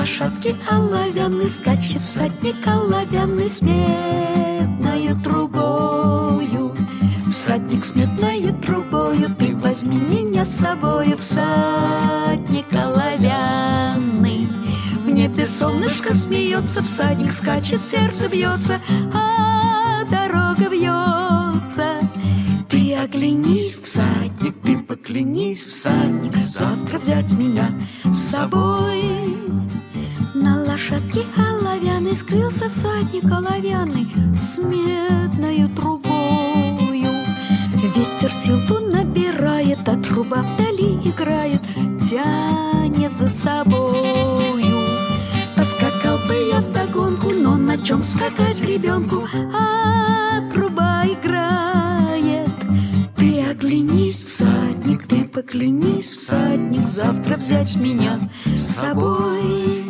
лошадке оловянной скачет всадник оловянный с медною трубою. Всадник с медною трубою, ты возьми меня с собою, всадник оловянный. В небе солнышко смеется, всадник скачет, сердце бьется, а дорога вьется. Ты оглянись, всадник, ты поклянись, всадник, завтра взять меня с собой. На лошадке оловянной скрылся всадник оловянный с медною трубою. Ветер сил ту набирает, а труба вдали играет, тянет за собою. Поскакал бы я вдогонку, но на чем скакать ребенку, а труба играет. Ты оглянись, всадник, ты поклянись, всадник, завтра взять меня с собой.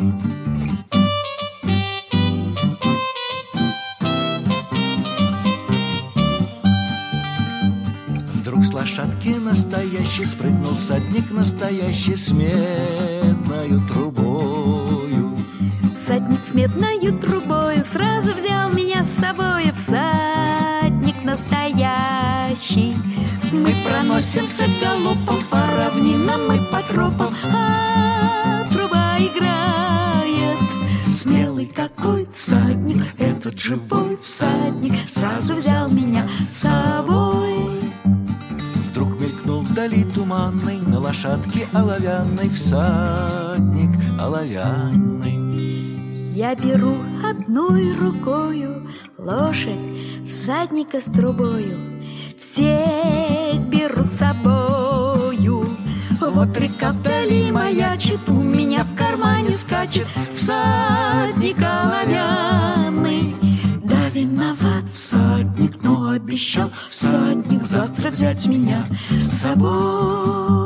Вдруг с лошадки настоящий спрыгнул всадник настоящий с медною трубою. Всадник с медною трубою сразу взял меня с собой, всадник настоящий. Мы проносимся галопом по равнинам и по тропам, а труба играет. Смелый какой всадник, этот живой всадник, сразу взял меня с собой. Вдруг мелькнул вдали туманный на лошадке оловянной всадник оловянный. Я беру одной рукою лошадь, всадника с трубою, всех беру с собою. Вот река вдали маячит, у меня в кармане скачет всадник оловянный. Да, виноват всадник, но обещал всадник завтра взять меня с собой.